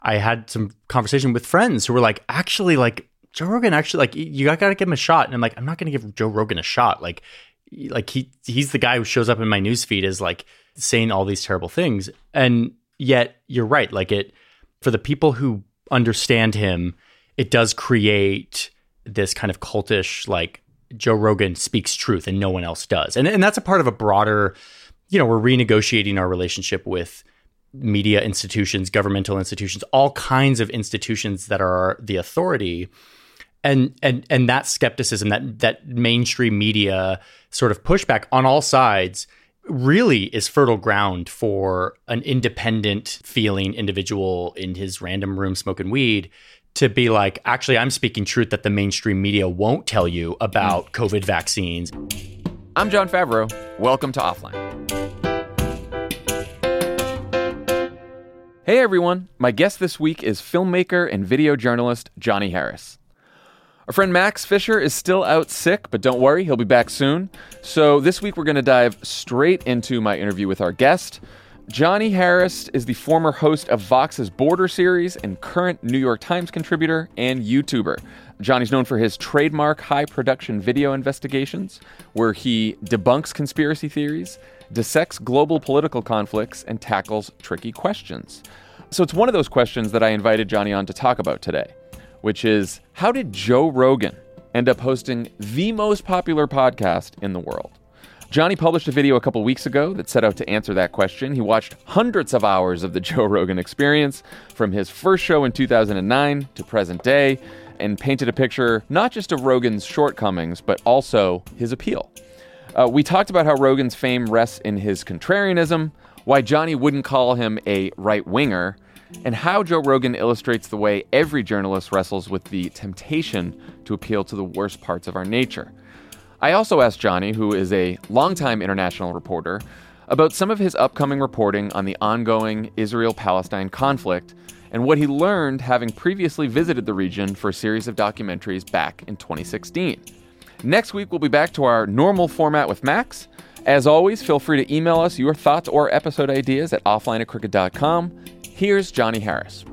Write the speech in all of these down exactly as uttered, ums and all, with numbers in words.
I had some conversation with friends who were like, actually, like, Joe Rogan, actually, like, you got to give him a shot. And I'm like, I'm not going to give Joe Rogan a shot. Like, like he he's the guy who shows up in my newsfeed as like saying all these terrible things. And yet you're right. Like it, for the people who understand him, it does create this kind of cultish, like, Joe Rogan speaks truth and no one else does. And and that's a part of a broader, you know, we're renegotiating our relationship with media institutions, governmental institutions, all kinds of institutions that are the authority. And and and that skepticism, that that mainstream media sort of pushback on all sides really is fertile ground for an independent feeling individual in his random room smoking weed to be like, actually, I'm speaking truth that the mainstream media won't tell you about COVID vaccines. I'm Jon Favreau. Welcome to Offline. Hey, everyone. My guest this week is filmmaker and video journalist Johnny Harris. Our friend Max Fisher is still out sick, but don't worry, he'll be back soon. So this week we're going to dive straight into my interview with our guest. Johnny Harris is the former host of Vox's Border series and current New York Times contributor and YouTuber. Johnny's known for his trademark high-production video investigations, where he debunks conspiracy theories, dissects global political conflicts, and tackles tricky questions. So it's one of those questions that I invited Johnny on to talk about today, which is, how did Joe Rogan end up hosting the most popular podcast in the world? Johnny published a video a couple weeks ago that set out to answer that question. He watched hundreds of hours of the Joe Rogan Experience from his first show in two thousand nine to present day, and painted a picture not just of Rogan's shortcomings, but also his appeal. Uh, we talked about how Rogan's fame rests in his contrarianism, why Johnny wouldn't call him a right-winger, and how Joe Rogan illustrates the way every journalist wrestles with the temptation to appeal to the worst parts of our nature. I also asked Johnny, who is a longtime international reporter, about some of his upcoming reporting on the ongoing Israel-Palestine conflict and what he learned having previously visited the region for a series of documentaries back in twenty sixteen. Next week, we'll be back to our normal format with Max. As always, feel free to email us your thoughts or episode ideas at offline at crooked dot com. Here's Johnny Harris.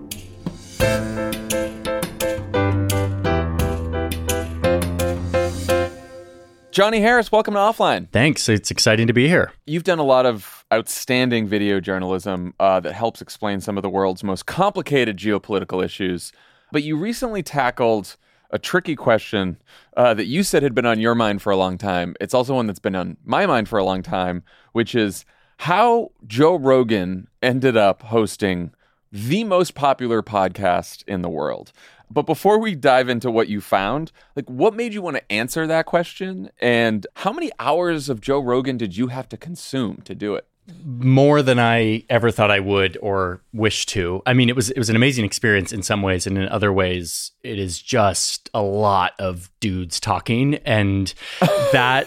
Johnny Harris, welcome to Offline. Thanks. It's exciting to be here. You've done a lot of outstanding video journalism uh, that helps explain some of the world's most complicated geopolitical issues. But you recently tackled a tricky question uh, that you said had been on your mind for a long time. It's also one that's been on my mind for a long time, which is how Joe Rogan ended up hosting the most popular podcast in the world. But before we dive into what you found, like, what made you want to answer that question? And how many hours of Joe Rogan did you have to consume to do it? More than I ever thought I would or wish to. I mean, it was it was an amazing experience in some ways, and in other ways, it is just a lot of dudes talking, and that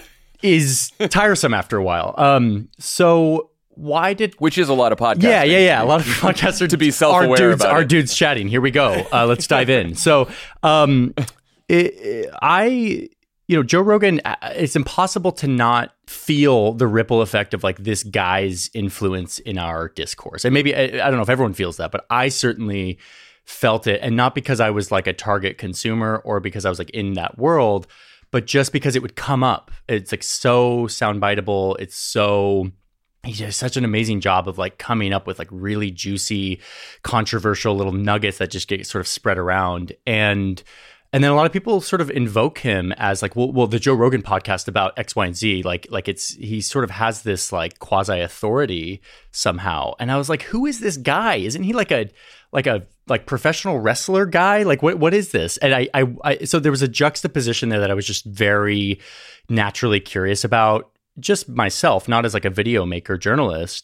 is tiresome after a while. Um, so why did which is a lot of podcasts? Yeah, yeah, yeah. A lot of podcasts are to be self-aware our dudes, about our it. dudes chatting. Here we go. Uh, let's dive in. So, um, it, it, I. You know, Joe Rogan, it's impossible to not feel the ripple effect of like this guy's influence in our discourse. And maybe, I, I don't know if everyone feels that, but I certainly felt it. And not because I was like a target consumer or because I was like in that world, but just because it would come up. It's like so soundbiteable. It's so... He does such an amazing job of like coming up with like really juicy, controversial little nuggets that just get sort of spread around. And And then a lot of people sort of invoke him as like, well, well, the Joe Rogan podcast about X, Y, and Z, like, like it's, he sort of has this like quasi authority somehow. And I was like, who is this guy? Isn't he like a, like a, like professional wrestler guy? Like, what, what is this? And I, I, I, so there was a juxtaposition there that I was just very naturally curious about just myself, not as like a video maker journalist.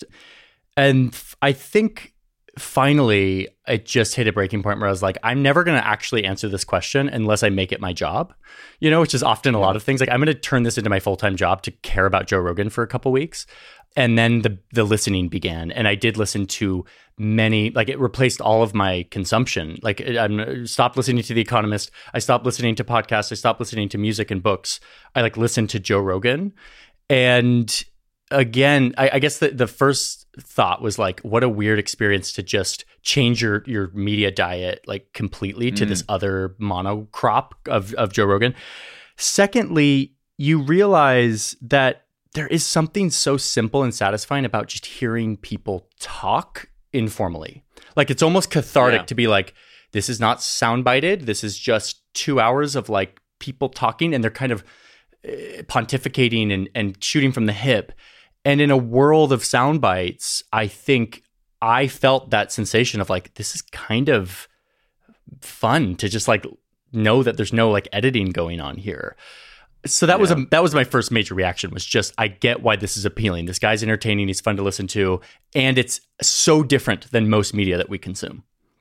And I think finally, it just hit a breaking point where I was like, I'm never going to actually answer this question unless I make it my job, you know, which is often a lot of things. Like, I'm going to turn this into my full-time job to care about Joe Rogan for a couple weeks. And then the the listening began. And I did listen to many, like it replaced all of my consumption. Like I stopped listening to The Economist. I stopped listening to podcasts. I stopped listening to music and books. I like listened to Joe Rogan. And again, I, I guess the, the first thought was like, what a weird experience to just change your, your media diet like completely to mm. this other monocrop of, of Joe Rogan. Secondly, you realize that there is something so simple and satisfying about just hearing people talk informally. Like it's almost cathartic yeah. to be like, this is not soundbited. This is just two hours of like people talking, and they're kind of uh, pontificating and, and shooting from the hip. And in a world of sound bites, I think I felt that sensation of like, this is kind of fun to just like know that there's no like editing going on here. So that yeah. was a, that was my first major reaction, was just, I get why this is appealing. This guy's entertaining. He's fun to listen to. And it's so different than most media that we consume.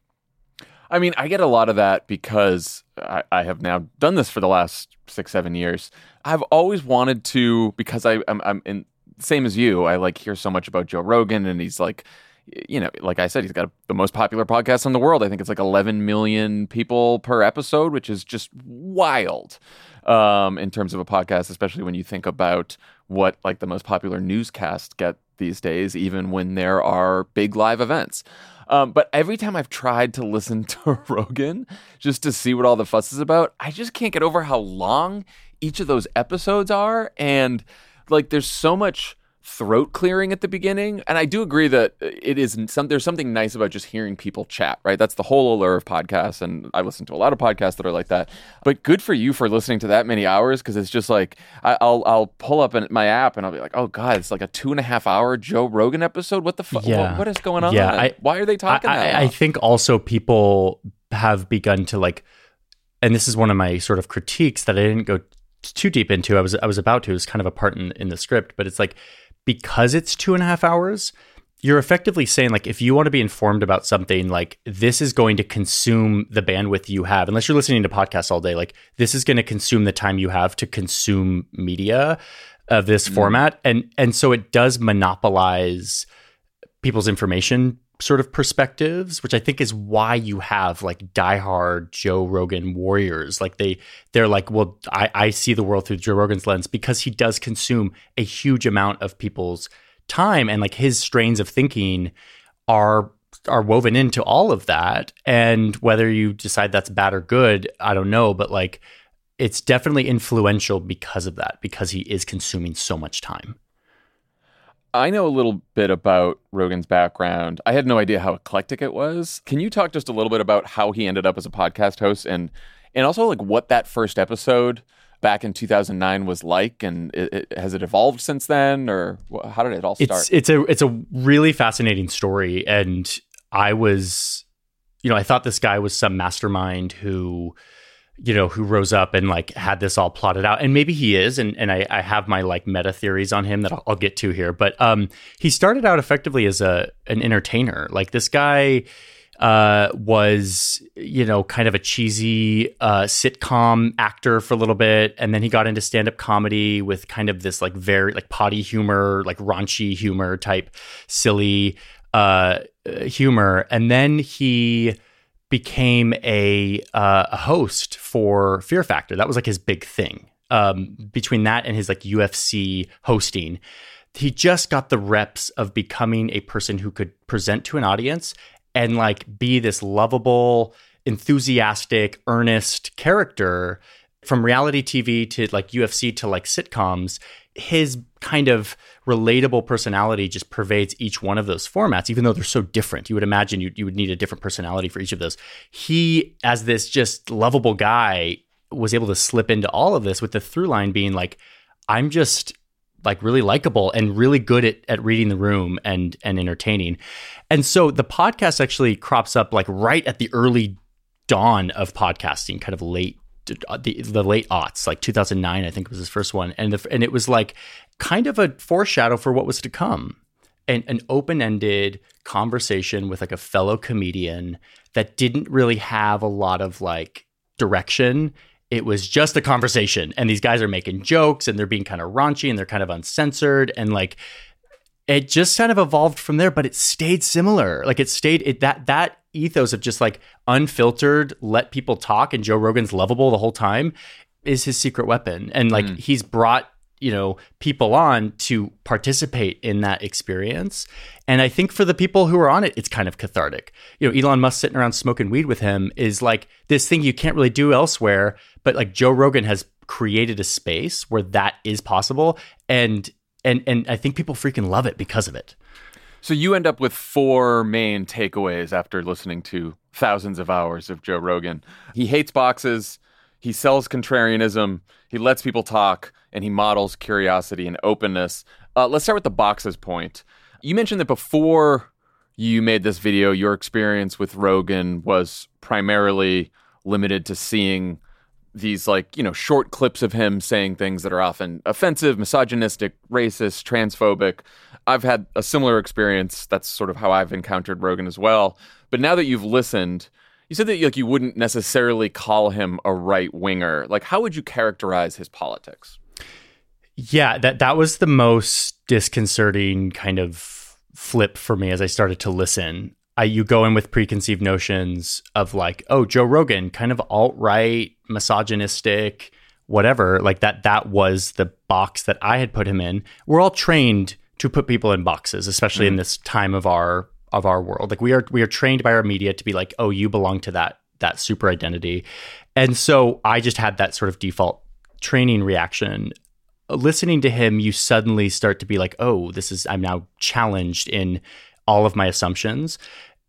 I mean, I get a lot of that because I, I have now done this for the last six, seven years. I've always wanted to, because I, I'm, I'm in, same as you, I like hear so much about Joe Rogan, and he's like, you know, like I said, he's got the most popular podcast in the world. I think it's like eleven million people per episode, which is just wild um, in terms of a podcast, especially when you think about what like the most popular newscasts get these days, even when there are big live events. Um, but every time I've tried to listen to Rogan just to see what all the fuss is about, I just can't get over how long each of those episodes are. And like, there's so much throat clearing at the beginning. And I do agree that it is some, there's something nice about just hearing people chat, right? That's the whole allure of podcasts. And I listen to a lot of podcasts that are like that, but good for you for listening to that many hours. Cause it's just like, I, I'll, I'll pull up in my app and I'll be like, oh God, it's like a two and a half hour Joe Rogan episode. What the fuck? Yeah. What, what is going on? Yeah, I, Why are they talking I, that I, I think also people have begun to like, and this is one of my sort of critiques that I didn't go too deep into. I was, I was about to, it was kind of a part in, in the script, but it's like, because it's two and a half hours, you're effectively saying like, if you want to be informed about something, like this is going to consume the bandwidth you have, unless you're listening to podcasts all day, like this is going to consume the time you have to consume media of this mm. format. And, and so it does monopolize people's information sort of perspectives, which I think is why you have like diehard Joe Rogan warriors. Like they, they're like, well, I, I see the world through Joe Rogan's lens, because he does consume a huge amount of people's time, and like his strains of thinking are are woven into all of that. And whether you decide that's bad or good, I don't know, but like it's definitely influential because of that, because he is consuming so much time. I know a little bit about Rogan's background. I had no idea how eclectic it was. Can you talk just a little bit about how he ended up as a podcast host, and and also like what that first episode back in two thousand nine was like, and it, it, has it evolved since then, or how did it all start? It's, it's a it's a really fascinating story, and I was, you know, I thought this guy was some mastermind who, you know, who rose up and like had this all plotted out. And maybe he is. And, and I, I have my like meta theories on him that I'll, I'll get to here. But um, he started out effectively as a an entertainer. Like this guy uh, was, you know, kind of a cheesy uh, sitcom actor for a little bit. And then he got into stand-up comedy with kind of this like very like potty humor, like raunchy humor type, silly uh, humor. And then he became a uh, a host for Fear Factor. That was like his big thing. Um, between that and his like U F C hosting, he just got the reps of becoming a person who could present to an audience and like be this lovable, enthusiastic, earnest character. From reality T V to like U F C to like sitcoms, his kind of relatable personality just pervades each one of those formats, even though they're so different. You would imagine you, you would need a different personality for each of those. He, as this just lovable guy, was able to slip into all of this with the through line being like, I'm just like really likable and really good at, at reading the room and, and entertaining. And so the podcast actually crops up like right at the early dawn of podcasting, kind of late The, the late aughts, like two thousand nine, I think was his first one. And the, and it was like kind of a foreshadow for what was to come. And an open-ended conversation with like a fellow comedian that didn't really have a lot of like direction. It was just a conversation. And these guys are making jokes and they're being kind of raunchy and they're kind of uncensored. And like, it just kind of evolved from there, but it stayed similar. Like it stayed it, that, that ethos of just like unfiltered, let people talk, and Joe Rogan's lovable the whole time is his secret weapon. And like mm. he's brought you know, people on to participate in that experience. And I think for the people who are on it, it's kind of cathartic. You know, Elon Musk sitting around smoking weed with him is like this thing you can't really do elsewhere, but like Joe Rogan has created a space where that is possible. And and and I think people freaking love it because of it. So you end up with four main takeaways after listening to thousands of hours of Joe Rogan. He hates boxes, he sells contrarianism, he lets people talk, and he models curiosity and openness. Uh, let's start with the boxes point. You mentioned that before you made this video, your experience with Rogan was primarily limited to seeing these like, you know, short clips of him saying things that are often offensive, misogynistic, racist, transphobic. I've had a similar experience. That's sort of how I've encountered Rogan as well. But now that you've listened, you said that like you wouldn't necessarily call him a right-winger. Like, how would you characterize his politics? Yeah, that that was the most disconcerting kind of flip for me as I started to listen. I, you go in with preconceived notions of like, oh, Joe Rogan, kind of alt-right, misogynistic, whatever. Like that, that was the box that I had put him in. We're all trained to put people in boxes, especially mm-hmm. in this time of our of our world. Like we are we are trained by our media to be like, oh, you belong to that that super identity. And so I just had that sort of default training reaction. Listening to him, you suddenly start to be like, oh, this is I'm now challenged in all of my assumptions.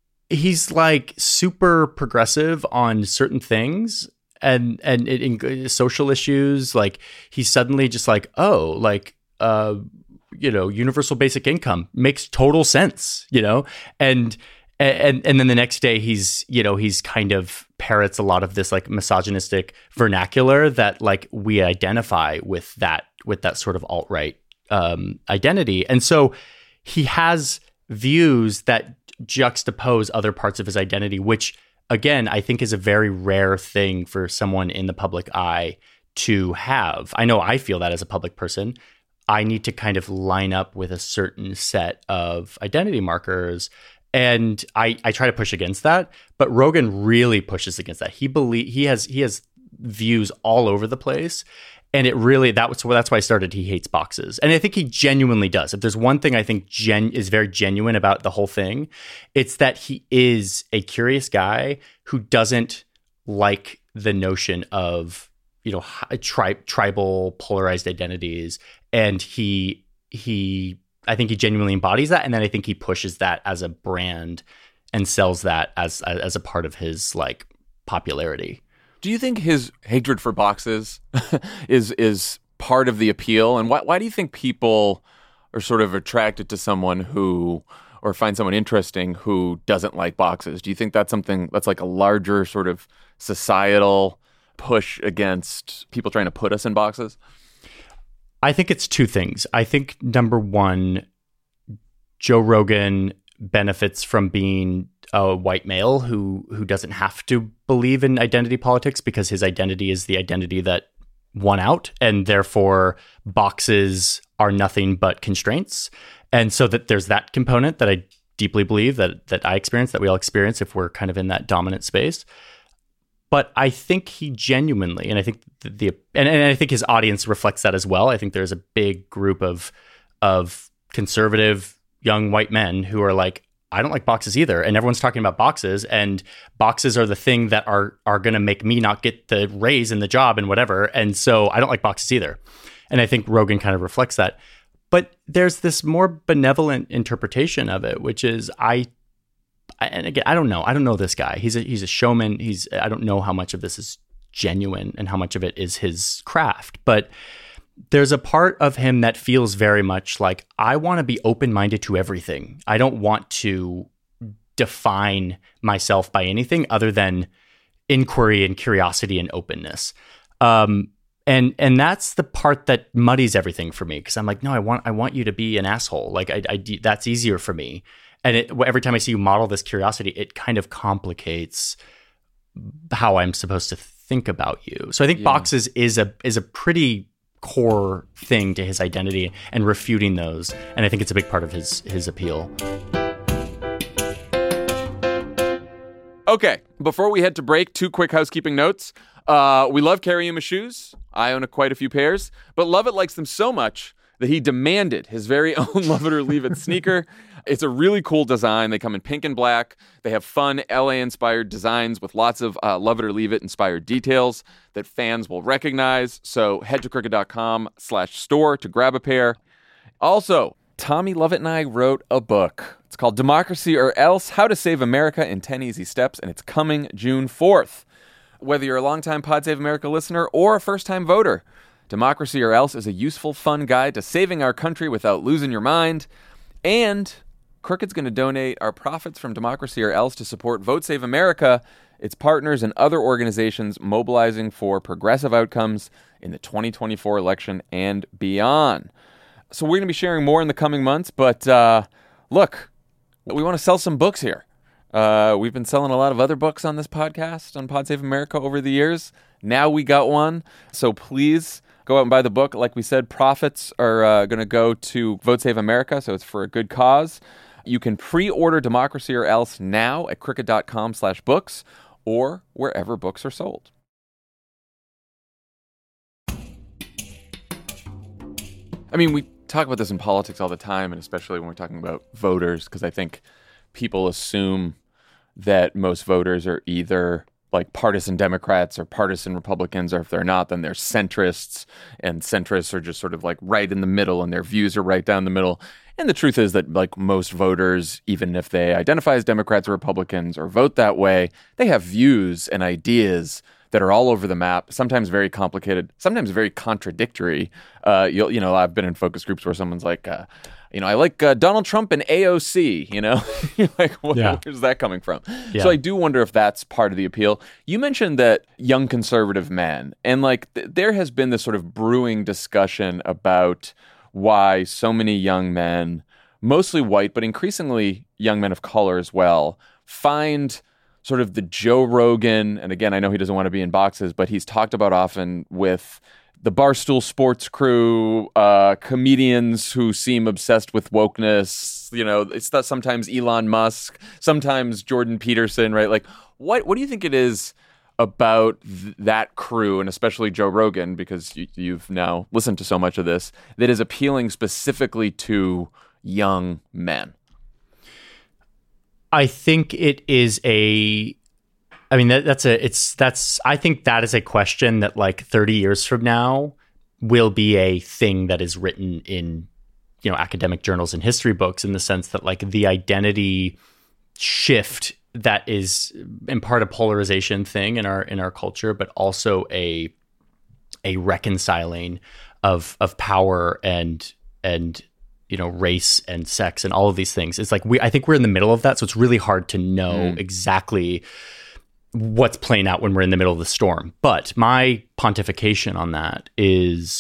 He's like super progressive on certain things and and it, in social issues. Like he's suddenly just like, oh, like uh you know, universal basic income makes total sense, you know, and and and then the next day he's, you know, he's kind of parrots a lot of this like misogynistic vernacular that like we identify with that with that sort of alt-right um, identity, and so he has views that juxtapose other parts of his identity, which again I think is a very rare thing for someone in the public eye to have. I know I feel that as a public person. I need to kind of line up with a certain set of identity markers. And I, I try to push against that, but Rogan really pushes against that. He believe he has he has views all over the place. And it really, that was, that's why I started He Hates Boxes. And I think he genuinely does. If there's one thing I think gen, is very genuine about the whole thing, it's that he is a curious guy who doesn't like the notion of, you know, tri- tribal polarized identities. And he, he, I think he genuinely embodies that. And then I think he pushes that as a brand and sells that as, as a part of his like popularity. Do you think his hatred for boxes is, is part of the appeal? And why, why do you think people are sort of attracted to someone who, or find someone interesting who doesn't like boxes? Do you think that's something that's like a larger sort of societal push against people trying to put us in boxes? I think it's two things. I think number one, Joe Rogan benefits from being a white male who who doesn't have to believe in identity politics because his identity is the identity that won out, and therefore boxes are nothing but constraints. And so that there's that component that I deeply believe that that I experience, that we all experience if we're kind of in that dominant space. But I think he genuinely, and I think the, the and, and I think his audience reflects that as well. I think there's a big group of of conservative young white men who are like, I don't like boxes either, and everyone's talking about boxes, and boxes are the thing that are are going to make me not get the raise in the job and whatever, and so I don't like boxes either. And I think Rogan kind of reflects that. But there's this more benevolent interpretation of it, which is I. And again, I don't know. I don't know this guy. He's a he's a showman. He's I don't know how much of this is genuine and how much of it is his craft. But there's a part of him that feels very much like I want to be open-minded to everything. I don't want to define myself by anything other than inquiry and curiosity and openness. Um, and and that's the part that muddies everything for me because I'm like, no, I want I want you to be an asshole. Like I, I that's easier for me. And it, every time I see you model this curiosity, it kind of complicates how I'm supposed to think about you. So I think yeah. boxes is a is a pretty core thing to his identity and refuting those. And I think it's a big part of his his appeal. Okay, before we head to break, two quick housekeeping notes. Uh, we love Kariyuma's shoes. I own a, quite a few pairs, but Lovett likes them so much that he demanded his very own Love It or Leave It sneaker. It's a really cool design. They come in pink and black. They have fun L A-inspired designs with lots of uh, Love It or Leave It-inspired details that fans will recognize. So head to crooked.com slash store to grab a pair. Also, Tommy Lovett and I wrote a book. It's called Democracy or Else, How to Save America in ten Easy Steps, and it's coming June fourth. Whether you're a longtime Pod Save America listener or a first-time voter, Democracy or Else is a useful, fun guide to saving our country without losing your mind. And Crooked's going to donate our profits from Democracy or Else to support Vote Save America, its partners, and other organizations mobilizing for progressive outcomes in the twenty twenty-four election and beyond. So we're going to be sharing more in the coming months, but uh, look, we want to sell some books here. Uh, we've been selling a lot of other books on this podcast, on Pod Save America, over the years. Now we got one, so please go out and buy the book. Like we said, profits are uh, going to go to Vote Save America, so it's for a good cause. You can pre-order Democracy or Else now at crooked.com slash books or wherever books are sold. I mean, we talk about this in politics all the time, and especially when we're talking about voters, because I think people assume that most voters are either like partisan Democrats or partisan Republicans, or if they're not, then they're centrists, and centrists are just sort of like right in the middle, and their views are right down the middle. And the truth is that like most voters, even if they identify as Democrats or Republicans or vote that way, they have views and ideas that are all over the map, sometimes very complicated, sometimes very contradictory. Uh, you'll, you know, I've been in focus groups where someone's like, uh, you know, I like uh, Donald Trump and A O C, you know, You're like, where, yeah. where's that coming from? Yeah. So I do wonder if that's part of the appeal. You mentioned that young conservative men, and like th- there has been this sort of brewing discussion about why so many young men, mostly white, but increasingly young men of color as well, find sort of the Joe Rogan, and again, I know he doesn't want to be in boxes, but he's talked about often with the Barstool Sports crew, uh, comedians who seem obsessed with wokeness. You know, it's that sometimes Elon Musk, sometimes Jordan Peterson, right? Like, what what do you think it is about th- that crew, and especially Joe Rogan, because you, you've now listened to so much of this, that is appealing specifically to young men? I think it is a, I mean, that, that's a, it's, that's, I think that is a question that like thirty years from now will be a thing that is written in, you know, academic journals and history books, in the sense that like the identity shift that is in part a polarization thing in our, in our culture, but also a, a reconciling of, of power and, and, you know, race and sex and all of these things. It's like, we, I think we're in the middle of that. So it's really hard to know mm. exactly what's playing out when we're in the middle of the storm. But my pontification on that is,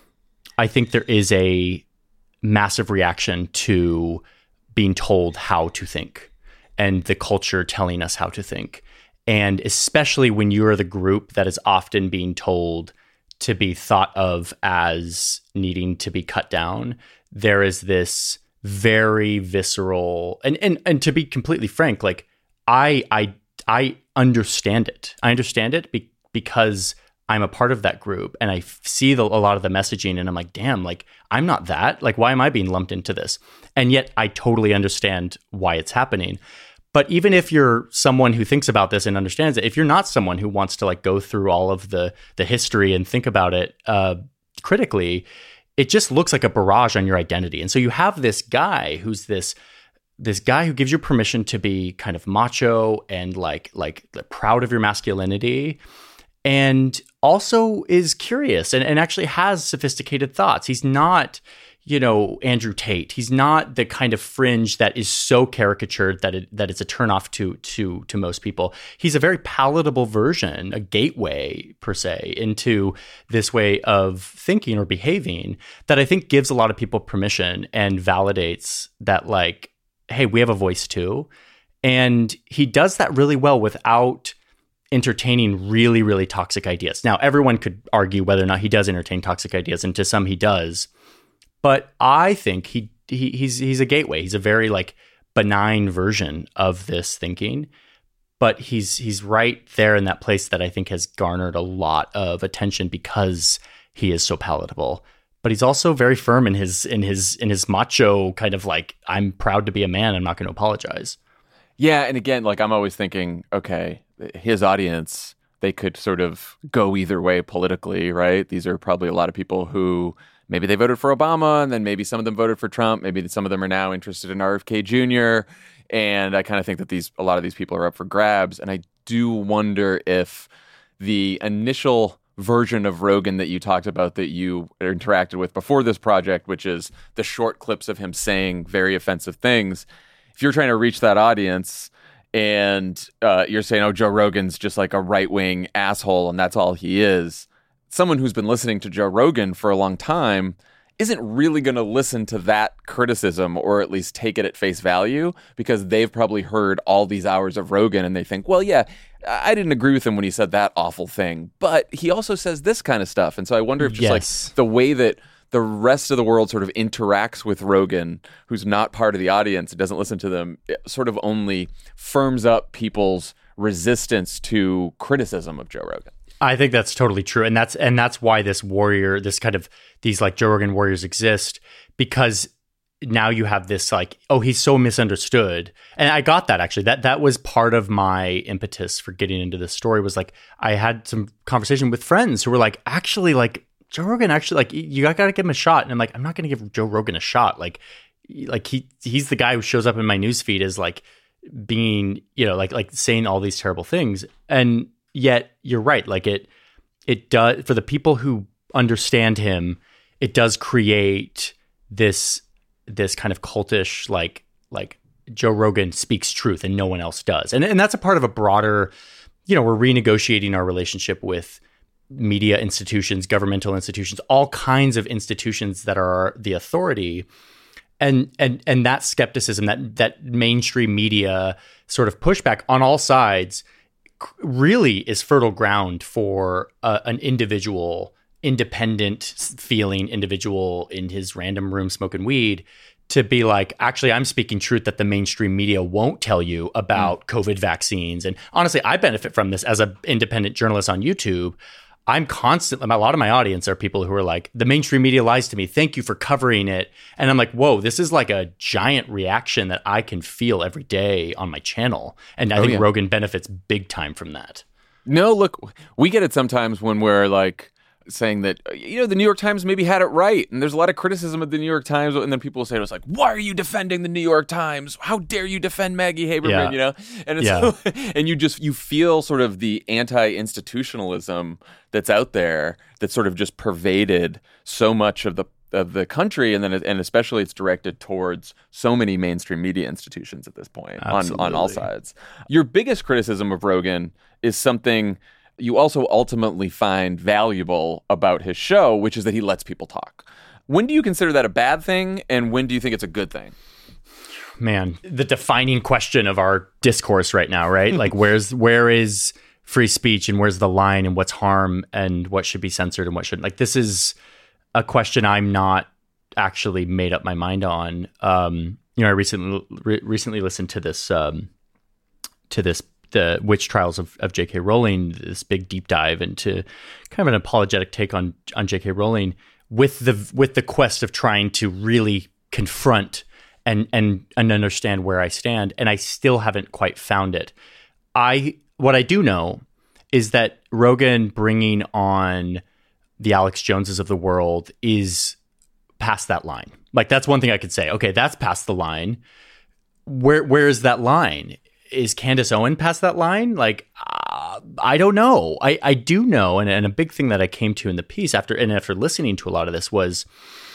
I think there is a massive reaction to being told how to think and the culture telling us how to think. And especially when you're the group that is often being told to be thought of as needing to be cut down, there is this very visceral, and, and, and to be completely frank, like I, I, I understand it. I understand it be, because I'm a part of that group, and I f- see the, a lot of the messaging, and I'm like, damn, like I'm not that, like, why am I being lumped into this? And yet I totally understand why it's happening. But even if you're someone who thinks about this and understands it, if you're not someone who wants to like go through all of the, the history and think about it uh, critically, it just looks like a barrage on your identity. And so you have this guy who's this this guy who gives you permission to be kind of macho and like like proud of your masculinity, and also is curious and, and actually has sophisticated thoughts. He's not, you know, Andrew Tate. He's not the kind of fringe that is so caricatured that it that it's a turnoff to to to most people. He's a very palatable version, a gateway per se into this way of thinking or behaving that I think gives a lot of people permission and validates that, like, hey, we have a voice too. And he does that really well without entertaining really, really toxic ideas. Now, everyone could argue whether or not he does entertain toxic ideas, and to some he does. But I think he, he he's he's a gateway. He's a very like benign version of this thinking. but he's he's right there in that place that I think has garnered a lot of attention because he is so palatable. But he's also very firm in his in his in his macho kind of like, I'm proud to be a man, I'm not going to apologize. Yeah, and again, like I'm always thinking, okay, his audience, they could sort of go either way politically, right? These are probably a lot of people who maybe they voted for Obama, and then maybe some of them voted for Trump. Maybe some of them are now interested in R F K Junior And I kind of think that these a lot of these people are up for grabs. And I do wonder if the initial version of Rogan that you talked about that you interacted with before this project, which is the short clips of him saying very offensive things, if you're trying to reach that audience and uh, you're saying, oh, Joe Rogan's just like a right-wing asshole and that's all he is, someone who's been listening to Joe Rogan for a long time isn't really going to listen to that criticism or at least take it at face value because they've probably heard all these hours of Rogan and they think, well, yeah, I didn't agree with him when he said that awful thing, but he also says this kind of stuff. And so I wonder if just Yes. like the way that the rest of the world sort of interacts with Rogan, who's not part of the audience and doesn't listen to them, it sort of only firms up people's resistance to criticism of Joe Rogan. I think that's totally true. And that's and that's why this warrior, this kind of these like Joe Rogan warriors exist, because now you have this like, oh, he's so misunderstood. And I got that actually. That that was part of my impetus for getting into this story was like I had some conversation with friends who were like, actually, like Joe Rogan actually like you got to give him a shot. And I'm like, I'm not going to give Joe Rogan a shot. Like like he he's the guy who shows up in my newsfeed as like being, you know, like like saying all these terrible things. And yet you're right. Like it, it does for the people who understand him, it does create this, this kind of cultish, like, like Joe Rogan speaks truth and no one else does. And, and that's a part of a broader, you know, we're renegotiating our relationship with media institutions, governmental institutions, all kinds of institutions that are the authority. And, and, and that skepticism, that, that mainstream media sort of pushback on all sides really is fertile ground for uh, an individual, independent feeling individual in his random room smoking weed to be like, actually, I'm speaking truth that the mainstream media won't tell you about mm. COVID vaccines. And honestly, I benefit from this as an independent journalist on YouTube. I'm constantly, a lot of my audience are people who are like, the mainstream media lies to me. Thank you for covering it. And I'm like, whoa, this is like a giant reaction that I can feel every day on my channel. And I oh, think yeah. Rogan benefits big time from that. No, look, we get it sometimes when we're like saying that, you know, the New York Times maybe had it right. And there's a lot of criticism of the New York Times. And then people will say to us like, why are you defending the New York Times? How dare you defend Maggie Haberman? Yeah. You know, and it's yeah. so, and you just, you feel sort of the anti-institutionalism that's out there that sort of just pervaded so much of the of the country, and then and especially it's directed towards so many mainstream media institutions at this point on, on all sides. Your biggest criticism of Rogan is something you also ultimately find valuable about his show, which is that he lets people talk. When do you consider that a bad thing, and when do you think it's a good thing? Man, the defining question of our discourse right now, right? Like, where's where is free speech and where's the line and what's harm and what should be censored and what shouldn't? Like, this is a question I'm not actually made up my mind on. Um, you know, I recently re- recently listened to this um, to this the witch trials of, of J K. Rowling, this big deep dive into kind of an apologetic take on on J K. Rowling with the with the quest of trying to really confront and and and understand where I stand, and I still haven't quite found it. I what I do know is that Rogan bringing on the Alex Joneses of the world is past that line. Like, that's one thing I could say. Okay, that's past the line. Where where is that line? Is Candace Owen past that line? Like, uh, I don't know. I, I do know, and, and a big thing that I came to in the piece after and after listening to a lot of this was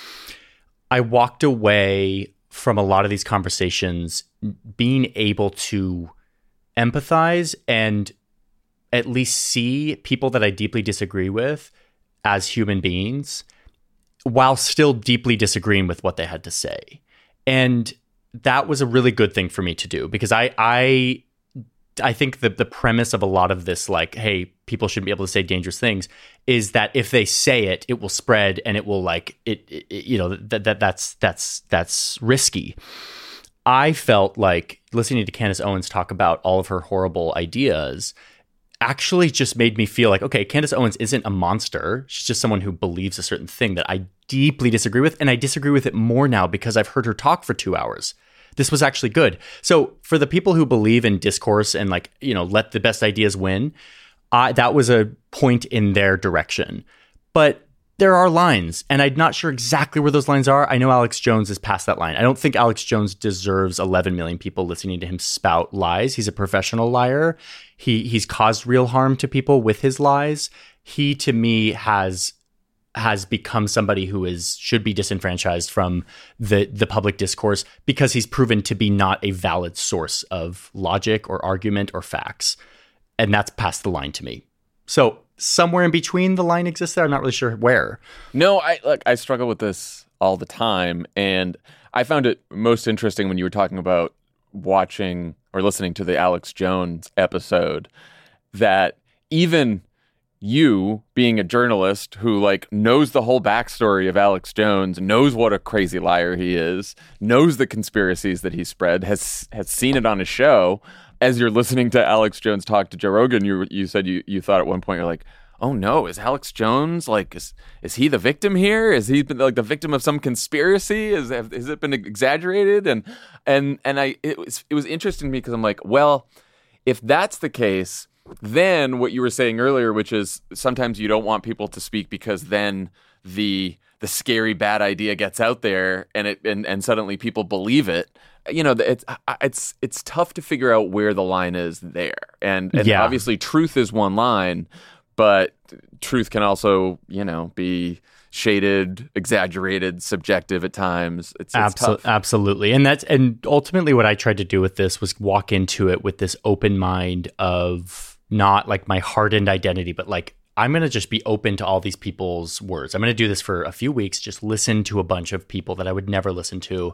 I walked away from a lot of these conversations being able to empathize and at least see people that I deeply disagree with as human beings while still deeply disagreeing with what they had to say. And that was a really good thing for me to do, because I I I think that the premise of a lot of this, like, hey, people shouldn't be able to say dangerous things, is that if they say it, it will spread and it will like it, it you know that that that's that's that's risky. I felt like listening to Candace Owens talk about all of her horrible ideas actually just made me feel like, okay, Candace Owens isn't a monster. She's just someone who believes a certain thing that I deeply disagree with. And I disagree with it more now because I've heard her talk for two hours. This was actually good. So for the people who believe in discourse and like, you know, let the best ideas win, uh, that was a point in their direction. But there are lines, and I'm not sure exactly where those lines are. I know Alex Jones is past that line. I don't think Alex Jones deserves eleven million people listening to him spout lies. He's a professional liar. He he's caused real harm to people with his lies. He, to me, has has become somebody who is should be disenfranchised from the the public discourse because he's proven to be not a valid source of logic or argument or facts, and that's past the line to me. So somewhere in between the line exists there. I'm not really sure where. No, I look, I struggle with this all the time. And I found it most interesting when you were talking about watching or listening to the Alex Jones episode, that even you being a journalist who like knows the whole backstory of Alex Jones, knows what a crazy liar he is, knows the conspiracies that he spread, has has seen it on his show. As you're listening to Alex Jones talk to Joe Rogan, you you said you, you thought at one point, you're like, oh no, is Alex Jones, like, is, is he the victim here? Is he been, like the victim of some conspiracy? Is has it been exaggerated? And and and I it was it was interesting to me because I'm like, well, if that's the case, then what you were saying earlier, which is sometimes you don't want people to speak because then the the scary bad idea gets out there and it and, and suddenly people believe it. You know, it's it's it's tough to figure out where the line is there. And, and yeah. obviously truth is one line, but truth can also, you know, be shaded, exaggerated, subjective at times. It's, it's Absol- tough. Absolutely. And that's and ultimately what I tried to do with this was walk into it with this open mind of not like my hardened identity, but like I'm going to just be open to all these people's words. I'm going to do this for a few weeks, just listen to a bunch of people that I would never listen to.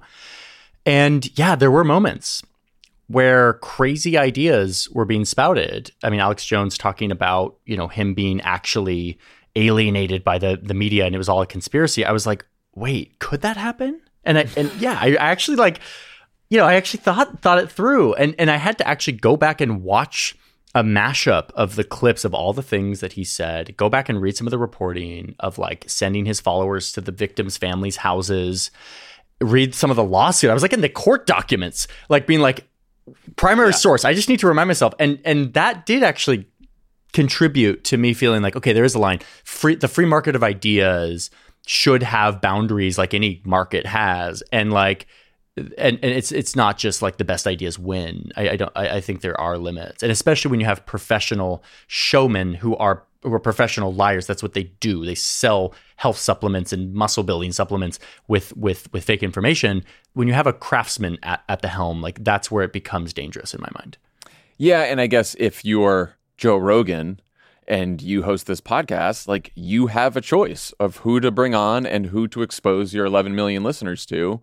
And yeah, there were moments where crazy ideas were being spouted. I mean, Alex Jones talking about, you know, him being actually alienated by the the media and it was all a conspiracy. I was like, wait, could that happen? And I and yeah, I actually like, you know, I actually thought thought it through. And and I had to actually go back and watch a mashup of the clips of all the things that he said, go back and read some of the reporting of like sending his followers to the victims' families' houses, read some of the lawsuit. I was like in the court documents, like being like primary yeah. source. I just need to remind myself. And and that did actually contribute to me feeling like, okay, there is a line. Free the free market of ideas should have boundaries like any market has. And like and, and it's it's not just like the best ideas win. I, I don't I, I think there are limits. And especially when you have professional showmen who are who are professional liars. That's what they do. They sell health supplements and muscle building supplements with with with fake information. When you have a craftsman at, at the helm, like that's where it becomes dangerous in my mind. Yeah, and I guess if you're Joe Rogan and you host this podcast, like you have a choice of who to bring on and who to expose your eleven million listeners to.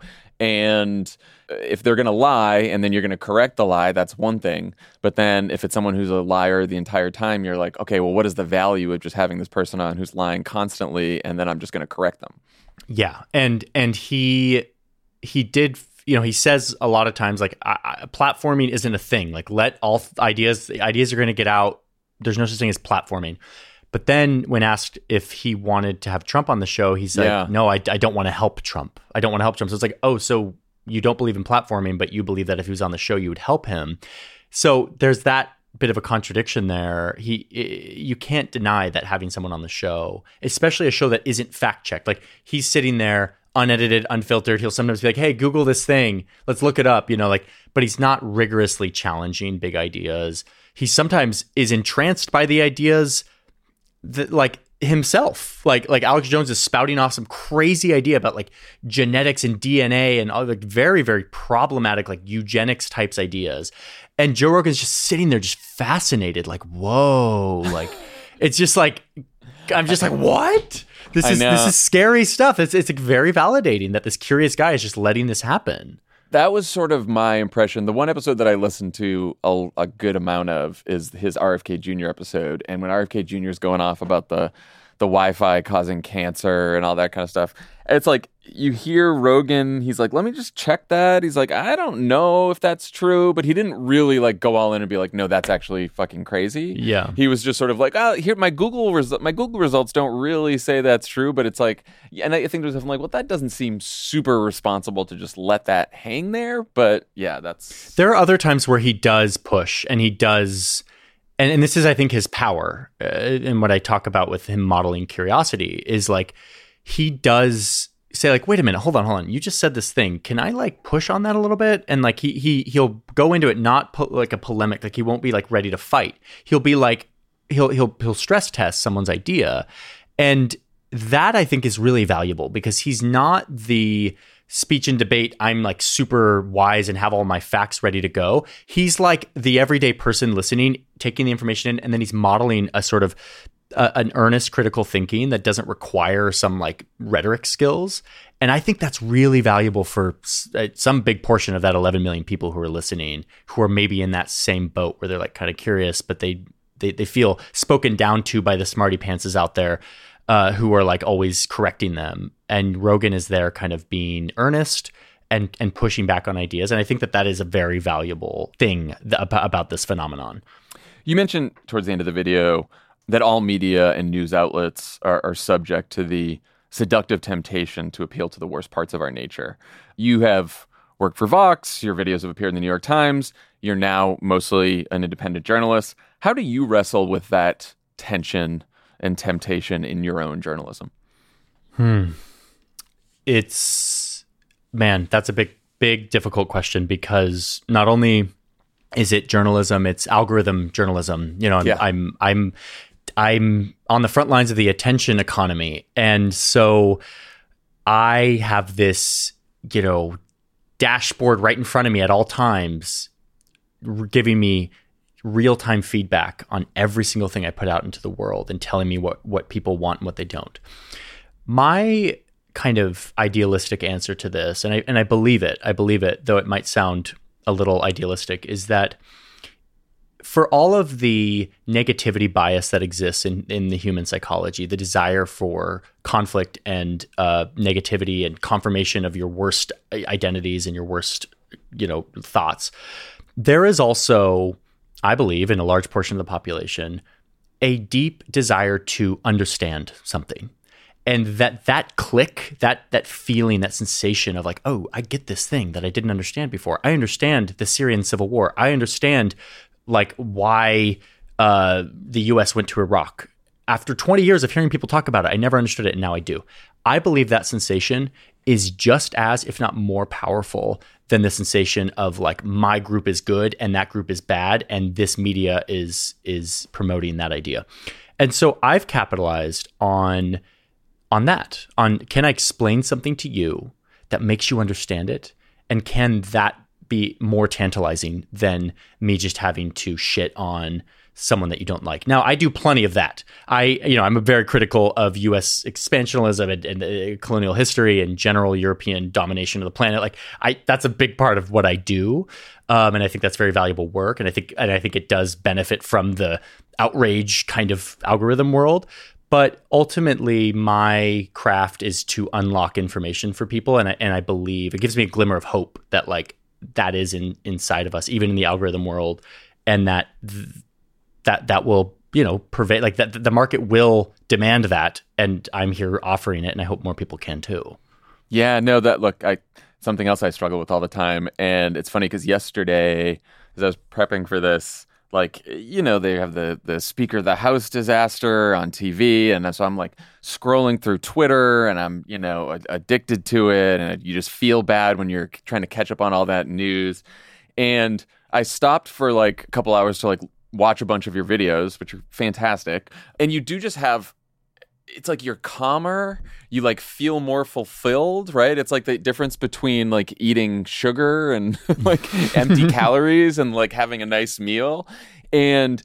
And if they're going to lie and then you're going to correct the lie, that's one thing. But then if it's someone who's a liar the entire time, you're like, okay, well, what is the value of just having this person on who's lying constantly? And then I'm just going to correct them. Yeah. And, and he, he did, you know, he says a lot of times, like I, I, platforming isn't a thing. Like let all th- ideas, the ideas are going to get out. There's no such thing as platforming. But then when asked if he wanted to have Trump on the show, he said, yeah. no, I, I don't want to help Trump. I don't want to help Trump. So it's like, oh, so you don't believe in platforming, but you believe that if he was on the show, you would help him. So there's that bit of a contradiction there. He, you can't deny that having someone on the show, especially a show that isn't fact checked, like he's sitting there unedited, unfiltered. He'll sometimes be like, hey, Google this thing. Let's look it up, you know, like, but he's not rigorously challenging big ideas. He sometimes is entranced by the ideas that, like himself, like like Alex Jones is spouting off some crazy idea about like genetics and D N A and all the very, very problematic like eugenics types ideas. And Joe Rogan's just sitting there just fascinated, like, whoa, like it's just like, I'm just like, what? This is this is scary stuff. It's it's like very validating that this curious guy is just letting this happen. That was sort of my impression. The one episode that I listened to a, a good amount of is his R F K Junior episode. And when R F K Junior is going off about the the Wi-Fi causing cancer and all that kind of stuff. It's like you hear Rogan, he's like, let me just check that. He's like, I don't know if that's true, but he didn't really like go all in and be like, no, that's actually fucking crazy. Yeah. He was just sort of like, oh, here, my Google res- my Google results don't really say that's true, but it's like, and I think there's something like, well, that doesn't seem super responsible to just let that hang there. But yeah, that's. There are other times where he does push and he does. And, and this is, I think, his power. Uh, and what I talk about with him modeling curiosity is like, he does say like, wait a minute, hold on, hold on. You just said this thing. Can I like push on that a little bit? And like, he, he, he'll go into it, not po- like a polemic. Like he won't be like ready to fight. He'll be like, he'll, he'll, he'll stress test someone's idea. And that I think is really valuable because he's not the speech and debate, I'm like super wise and have all my facts ready to go. He's like the everyday person listening, taking the information in, and then he's modeling a sort of uh, an earnest critical thinking that doesn't require some like rhetoric skills. And I think that's really valuable for some big portion of that eleven million people who are listening, who are maybe in that same boat where they're like kind of curious, but they they, they feel spoken down to by the smarty pantses out there. Uh, who are like always correcting them. And Rogan is there kind of being earnest and and pushing back on ideas. And I think that that is a very valuable thing th- about, about this phenomenon. You mentioned towards the end of the video that all media and news outlets are, are subject to the seductive temptation to appeal to the worst parts of our nature. You have worked for Vox. Your videos have appeared in the New York Times. You're now mostly an independent journalist. How do you wrestle with that tension and temptation in your own journalism? Hmm. It's, man, that's a big, big, difficult question because not only is it journalism, it's algorithm journalism. You know, I'm, yeah. I'm, I'm, I'm on the front lines of the attention economy. And so I have this, you know, dashboard right in front of me at all times, giving me real-time feedback on every single thing I put out into the world and telling me what, what people want and what they don't. My kind of idealistic answer to this, and I and I believe it, I believe it, though it might sound a little idealistic, is that for all of the negativity bias that exists in, in the human psychology, the desire for conflict and uh, negativity and confirmation of your worst identities and your worst, you know, thoughts, there is also, I believe, in a large portion of the population, a deep desire to understand something. And that that click, that that feeling, that sensation of like, oh, I get this thing that I didn't understand before. I understand the Syrian civil war. I understand like why uh, the U S went to Iraq. After twenty years of hearing people talk about it, I never understood it, and now I do. I believe that sensation is just as, if not more powerful than the sensation of like my group is good and that group is bad and this media is is promoting that idea. And so I've capitalized on on that, on can I explain something to you that makes you understand it? And can that be more tantalizing than me just having to shit on someone that you don't like? Now, I do plenty of that. I, you know, I'm very critical of U S expansionism and, and uh, colonial history and general European domination of the planet. Like, I, that's a big part of what I do, um, and I think that's very valuable work. And I think, and I think it does benefit from the outrage kind of algorithm world. But ultimately, my craft is to unlock information for people, and I, and I believe it gives me a glimmer of hope that like that is in inside of us, even in the algorithm world, and that. Th- that that will, you know, pervade, like that the market will demand that, and I'm here offering it, and I hope more people can too. Yeah, no, that look, I something else I struggle with all the time, and it's funny because yesterday, as I was prepping for this, like, you know, they have the the Speaker of the House disaster on T V, and so I'm like scrolling through Twitter, and I'm, you know, addicted to it, and you just feel bad when you're trying to catch up on all that news, and I stopped for like a couple hours to like watch a bunch of your videos, which are fantastic. And you do just have, it's like you're calmer, you like feel more fulfilled, right? It's like the difference between like eating sugar and like empty calories and like having a nice meal. And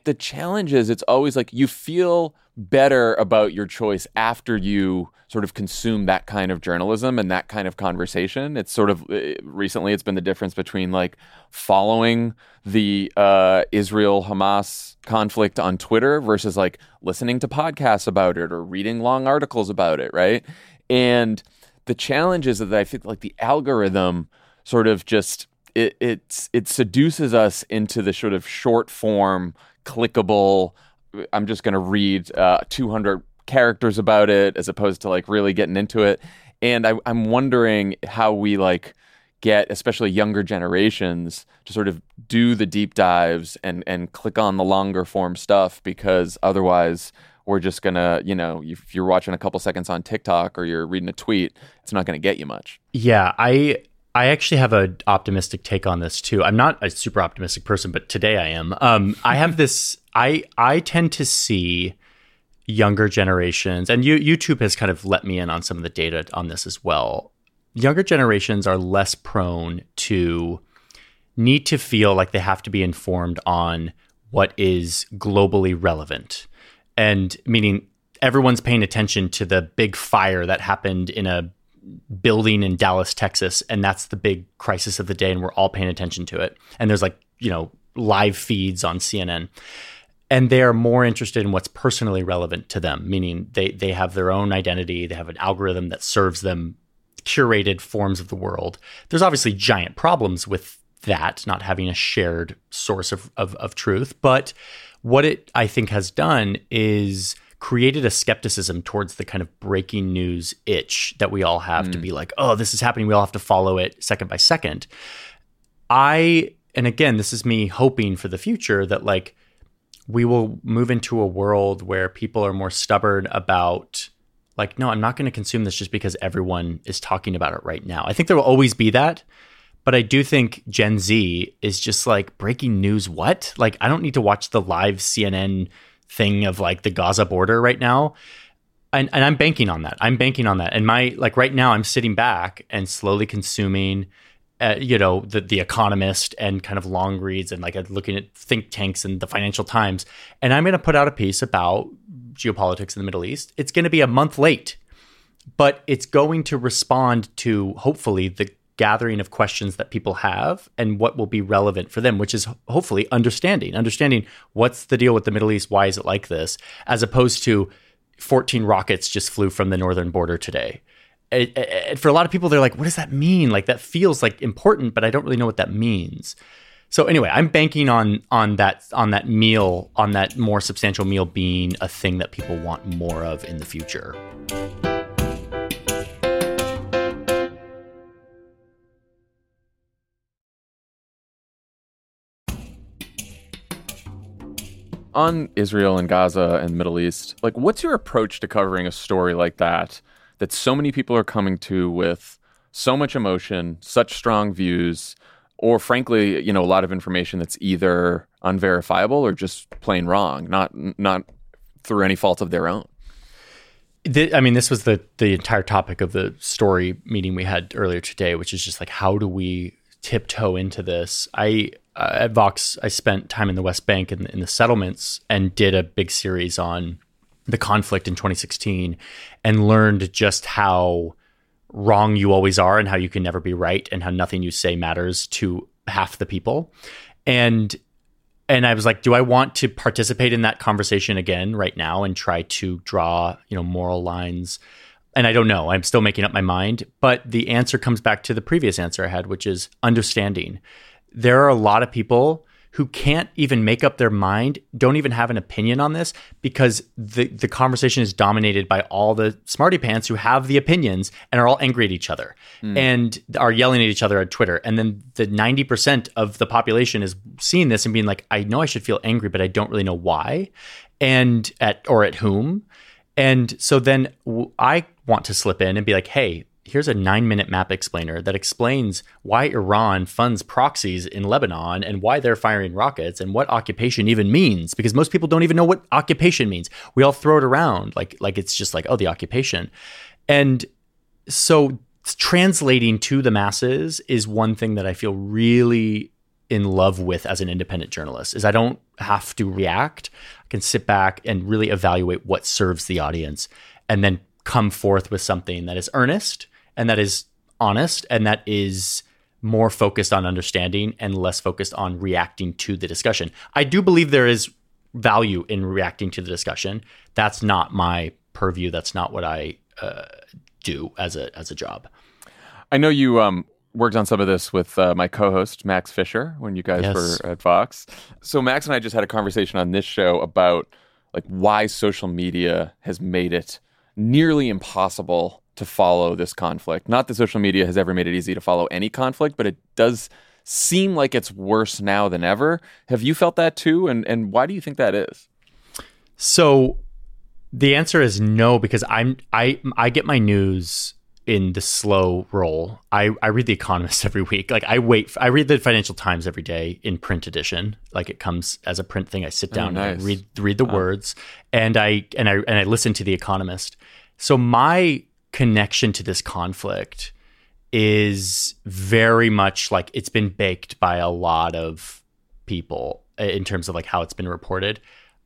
the challenge is it's always like you feel better about your choice after you sort of consume that kind of journalism and that kind of conversation. It's sort of recently it's been the difference between like following the uh, Israel-Hamas conflict on Twitter versus like listening to podcasts about it or reading long articles about it, right? And the challenge is that I think like the algorithm sort of just it it, it seduces us into the sort of short form, clickable, I'm just going to read uh, two hundred characters about it as opposed to like really getting into it. And I, I'm wondering how we like get, especially younger generations, to sort of do the deep dives and, and click on the longer form stuff, because otherwise we're just going to, you know, if you're watching a couple seconds on TikTok or you're reading a tweet, it's not going to get you much. Yeah, I I actually have an optimistic take on this too. I'm not a super optimistic person, but today I am. Um, I have this, I I tend to see younger generations, and you, YouTube has kind of let me in on some of the data on this as well. Younger generations are less prone to need to feel like they have to be informed on what is globally relevant. And meaning everyone's paying attention to the big fire that happened in a building in Dallas, Texas, and that's the big crisis of the day, and we're all paying attention to it. And there's like, you know, live feeds on C N N. And they are more interested in what's personally relevant to them, meaning they they have their own identity, they have an algorithm that serves them curated forms of the world. There's obviously giant problems with that, not having a shared source of, of, of truth. But what it, I think, has done is created a skepticism towards the kind of breaking news itch that we all have mm. to be like, oh, this is happening, we all have to follow it second by second. I, and again, this is me hoping for the future that like, we will move into a world where people are more stubborn about like, no, I'm not going to consume this just because everyone is talking about it right now. I think there will always be that, but I do think Gen Z is just like, breaking news, what? Like, I don't need to watch the live C N N thing of like the Gaza border right now. And, and I'm banking on that. I'm banking on that. And my, like right now I'm sitting back and slowly consuming Uh, you know, the the Economist and kind of long reads and like looking at think tanks and the Financial Times. And I'm going to put out a piece about geopolitics in the Middle East. It's going to be a month late, but it's going to respond to hopefully the gathering of questions that people have and what will be relevant for them, which is hopefully understanding, understanding what's the deal with the Middle East? Why is it like this? As opposed to fourteen rockets just flew from the northern border today. It, it, for a lot of people, they're like, what does that mean? Like, that feels like important, but I don't really know what that means. So anyway, I'm banking on on that on that meal, on that more substantial meal being a thing that people want more of in the future. On Israel and Gaza and the Middle East, like, what's your approach to covering a story like that? That so many people are coming to with so much emotion, such strong views, or frankly, you know, a lot of information that's either unverifiable or just plain wrong, not not through any fault of their own. The, I mean, this was the the entire topic of the story meeting we had earlier today, which is just like, how do we tiptoe into this? I uh, at Vox, I spent time in the West Bank in, in the settlements and did a big series on the conflict in twenty sixteen and learned just how wrong you always are and how you can never be right and how nothing you say matters to half the people. And and I was like, do I want to participate in that conversation again right now and try to draw, you know, moral lines? And I don't know. I'm still making up my mind. But the answer comes back to the previous answer I had, which is understanding. There are a lot of people who can't even make up their mind, don't even have an opinion on this, because the, the conversation is dominated by all the smarty pants who have the opinions and are all angry at each other mm. and are yelling at each other on Twitter. And then the ninety percent of the population is seeing this and being like, I know I should feel angry, but I don't really know why and at or at whom. And so then I want to slip in and be like, hey, here's a nine minute map explainer that explains why Iran funds proxies in Lebanon and why they're firing rockets and what occupation even means, because most people don't even know what occupation means. We all throw it around like, like it's just like, oh, the occupation. And so translating to the masses is one thing that I feel really in love with as an independent journalist is I don't have to react. I can sit back and really evaluate what serves the audience and then come forth with something that is earnest and that is honest and that is more focused on understanding and less focused on reacting to the discussion. I do believe there is value in reacting to the discussion. That's not my purview. That's not what I uh, do as a as a job. I know you um, worked on some of this with uh, my co-host, Max Fisher, when you guys Yes. were at Fox. So Max and I just had a conversation on this show about like why social media has made it nearly impossible to follow this conflict. Not that social media has ever made it easy to follow any conflict, but it does seem like it's worse now than ever. Have you felt that too? And and why do you think that is? So the answer is no, because I'm I I get my news in the slow roll. I, I read The Economist every week. Like I wait, I read the Financial Times every day in print edition. Like it comes as a print thing. I sit down oh, nice. and I read read the oh. words, and I and I and I listen to The Economist. So my connection to this conflict is very much like it's been baked by a lot of people in terms of like how it's been reported.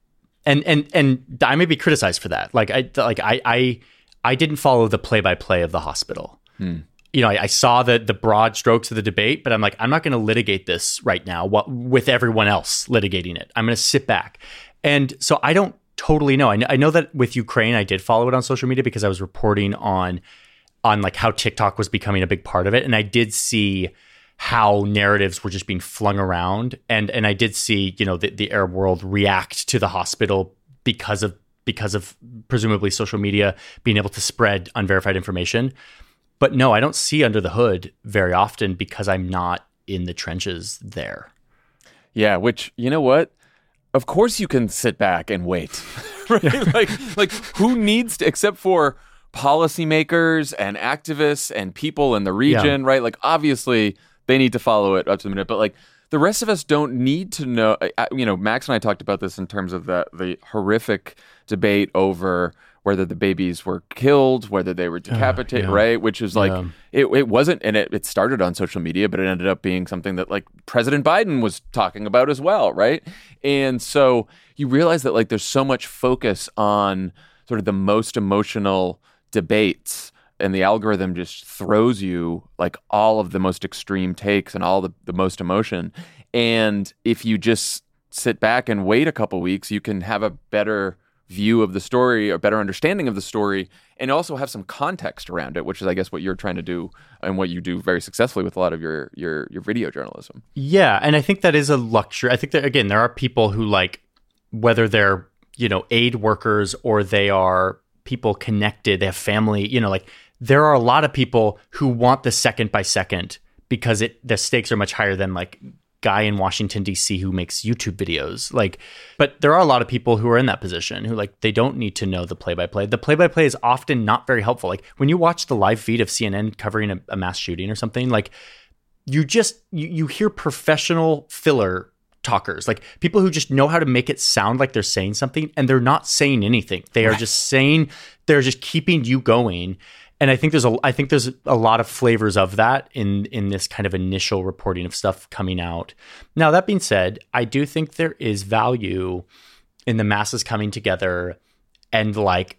And and and I may be criticized for that. Like I like I I I didn't follow the play-by-play of the hospital. Hmm. You know, I, I saw the the broad strokes of the debate, but I'm like, I'm not going to litigate this right now while, with everyone else litigating it. I'm going to sit back. And so I don't totally know. I know. I know that with Ukraine, I did follow it on social media because I was reporting on on like how TikTok was becoming a big part of it. And I did see how narratives were just being flung around. And and I did see, you know, the, the Arab world react to the hospital because of because of presumably social media being able to spread unverified information. But no, I don't see under the hood very often because I'm not in the trenches there. Yeah, which, you know what? Of course you can sit back and wait. Right? like, like who needs to, except for policymakers and activists and people in the region, yeah. right? Like obviously they need to follow it up to the minute, but like the rest of us don't need to know. You know, Max and I talked about this in terms of the the horrific debate over whether the babies were killed, whether they were decapitated, uh, yeah. right? Which is like, yeah. it, it wasn't, and it, it started on social media, but it ended up being something that like President Biden was talking about as well, right? And so you realize that like there's so much focus on sort of the most emotional debates, and the algorithm just throws you like all of the most extreme takes and all the, the most emotion. And if you just sit back and wait a couple weeks, you can have a better view of the story, a better understanding of the story, and also have some context around it, which is, I guess, what you're trying to do and what you do very successfully with a lot of your your your video journalism. Yeah, and I think that is a luxury. I think that, again, there are people who like, whether they're, you know, aid workers or they are people connected, they have family, you know, like there are a lot of people who want the second by second because it the stakes are much higher than like guy in Washington, D C who makes YouTube videos. Like, but there are a lot of people who are in that position who like, they don't need to know the play-by-play. The play-by-play is often not very helpful. Like when you watch the live feed of C N N covering a, a mass shooting or something, like you just, you, you hear professional filler talkers, like people who just know how to make it sound like they're saying something and they're not saying anything. They are just saying, they're just keeping you going. And I think there's a, I think there's a lot of flavors of that in, in this kind of initial reporting of stuff coming out. Now, that being said, I do think there is value in the masses coming together and like,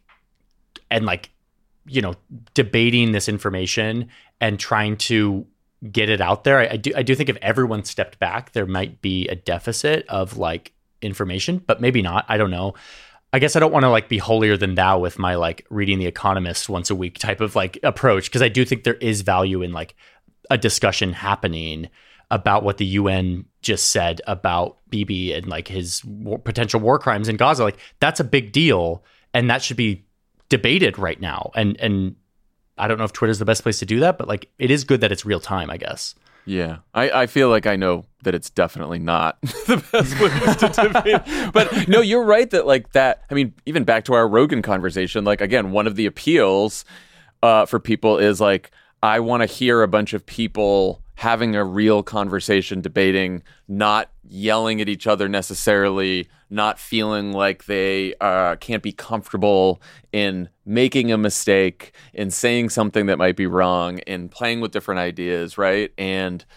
and like, you know, debating this information and trying to get it out there. I, I do, I do think if everyone stepped back, there might be a deficit of like information, but maybe not. I don't know. I guess I don't want to like be holier than thou with my like reading The Economist once a week type of like approach, because I do think there is value in like a discussion happening about what the U N just said about Bibi and like his war, potential war crimes in Gaza. Like that's a big deal, and that should be debated right now. And and I don't know if Twitter's the best place to do that, but like it is good that it's real time, I guess. Yeah, I, I feel like I know that it's definitely not the best place to debate. But no, you're right that like that, I mean, even back to our Rogan conversation, like again, one of the appeals uh, for people is like, I want to hear a bunch of people having a real conversation, debating, not yelling at each other necessarily, not feeling like they uh, can't be comfortable in making a mistake, in saying something that might be wrong, in playing with different ideas, right? And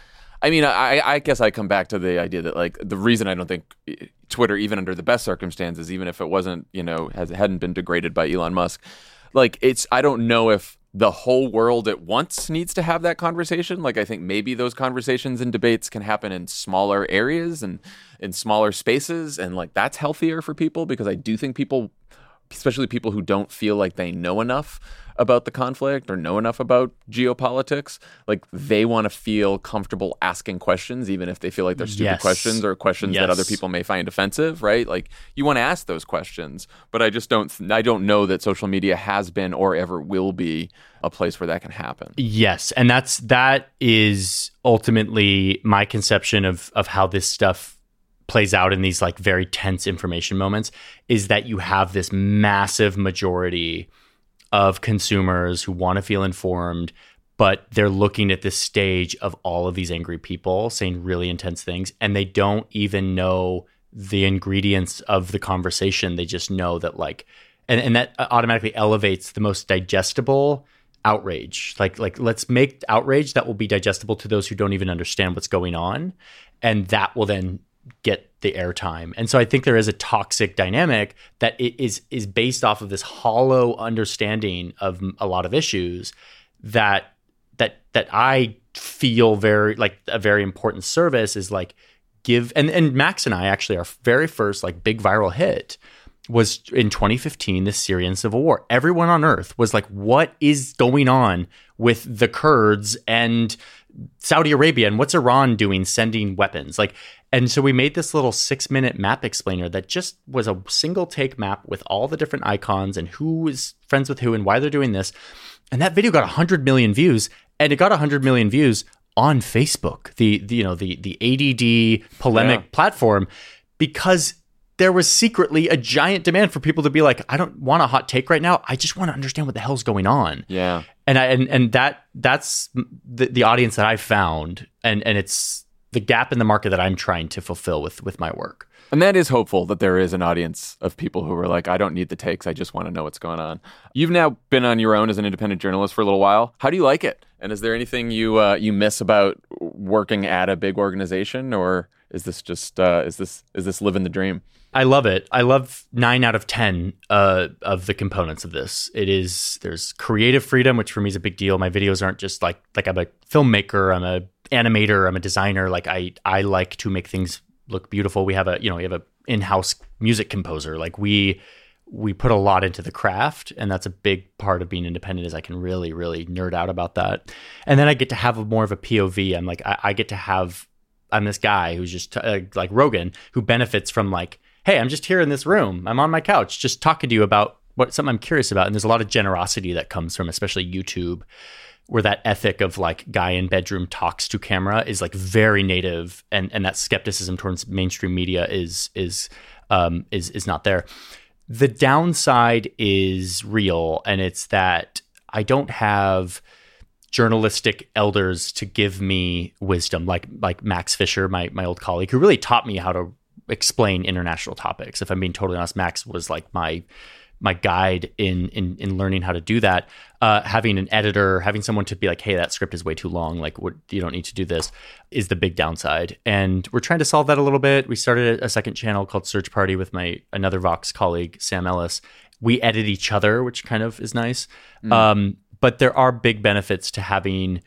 I mean, I, I guess I come back to the idea that like the reason I don't think Twitter, even under the best circumstances, even if it wasn't, you know, has hadn't been degraded by Elon Musk, like it's I don't know if the whole world at once needs to have that conversation. Like I think maybe those conversations and debates can happen in smaller areas and in smaller spaces, and like that's healthier for people, because I do think people, especially people who don't feel like they know enough about the conflict or know enough about geopolitics, like they want to feel comfortable asking questions, even if they feel like they're stupid yes. questions or questions yes. that other people may find offensive, right? Like you want to ask those questions, but I just don't, I don't know that social media has been or ever will be a place where that can happen. Yes. And that's, that is ultimately my conception of, of how this stuff plays out in these like very tense information moments, is that you have this massive majority of consumers who want to feel informed, but they're looking at this stage of all of these angry people saying really intense things, and they don't even know the ingredients of the conversation. They just know that like, and, and that automatically elevates the most digestible outrage. Like, like let's make outrage that will be digestible to those who don't even understand what's going on, and that will then get the airtime. And so I think there is a toxic dynamic that it is is based off of this hollow understanding of a lot of issues that that that I feel very like a very important service is like give and and Max and I actually, our very first like big viral hit was in twenty fifteen, the Syrian civil war. Everyone on earth was like, what is going on with the Kurds and Saudi Arabia, and what's Iran doing sending weapons? Like, and so we made this little six minute map explainer that just was a single take map with all the different icons and who is friends with who and why they're doing this. And that video got one hundred million views, and it got one hundred million views on Facebook, the, the you know, the the A D D polemic yeah. platform, because there was secretly a giant demand for people to be like, I don't want a hot take right now. I just want to understand what the hell's going on. Yeah. And I, and, and that that's the, the audience that I found. And, and it's the gap in the market that I'm trying to fulfill with, with my work. And that is hopeful that there is an audience of people who are like, I don't need the takes. I just want to know what's going on. You've now been on your own as an independent journalist for a little while. How do you like it? And is there anything you uh, you miss about working at a big organization, or is this just uh, is this is this living the dream? I love it. I love nine out of ten uh, of the components of this. It is, there's creative freedom, which for me is a big deal. My videos aren't just like, like I'm a filmmaker, I'm a animator, I'm a designer. Like I, I like to make things look beautiful. We have a, you know, we have a in-house music composer. Like we, we put a lot into the craft, and that's a big part of being independent, is I can really, really nerd out about that. And then I get to have a more of a P O V. I'm like, I, I get to have, I'm this guy who's just uh, like Rogan, who benefits from like, hey, I'm just here in this room. I'm on my couch just talking to you about what something I'm curious about. And there's a lot of generosity that comes from especially YouTube, where that ethic of like guy in bedroom talks to camera is like very native, and and that skepticism towards mainstream media is is um, is is not there. The downside is real, and it's that I don't have journalistic elders to give me wisdom, like like Max Fisher, my my old colleague, who really taught me how to explain international topics. If I'm being totally honest, Max was like my my guide in in in learning how to do that. Uh, having an editor, having someone to be like, hey, that script is way too long. Like, what, you don't need to do this, is the big downside. And we're trying to solve that a little bit. We started a second channel called Search Party with my another Vox colleague, Sam Ellis. We edit each other, which kind of is nice. Mm. Um, but there are big benefits to having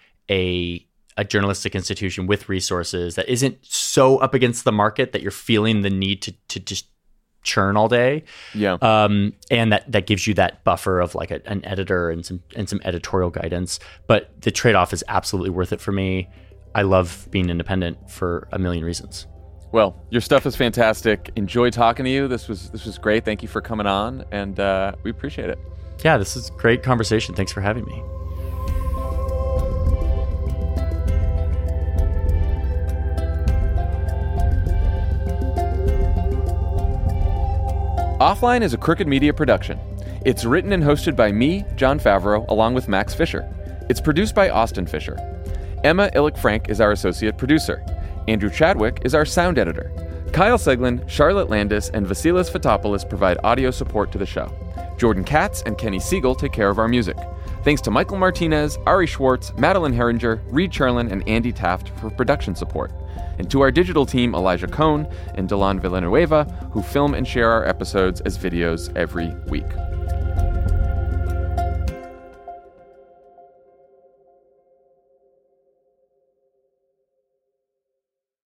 a a journalistic institution with resources that isn't so up against the market that you're feeling the need to to just churn all day. Yeah. Um, and that that gives you that buffer of like a, an editor and some and some editorial guidance. But the trade-off is absolutely worth it for me. I love being independent for a million reasons. Well, your stuff is fantastic. Enjoy talking to you. This was this was great. Thank you for coming on, and uh, we appreciate it. Yeah, this is a great conversation. Thanks for having me. Offline is a Crooked Media production. It's written and hosted by me, Jon Favreau, along with Max Fisher. It's produced by Austin Fisher. Emma Illick-Frank is our associate producer. Andrew Chadwick is our sound editor. Kyle Seglin, Charlotte Landis, and Vasilis Fotopoulos provide audio support to the show. Jordan Katz and Kenny Siegel take care of our music. Thanks to Michael Martinez, Ari Schwartz, Madeline Herringer, Reed Cherlin, and Andy Taft for production support. And to our digital team, Elijah Cohn and Delon Villanueva, who film and share our episodes as videos every week.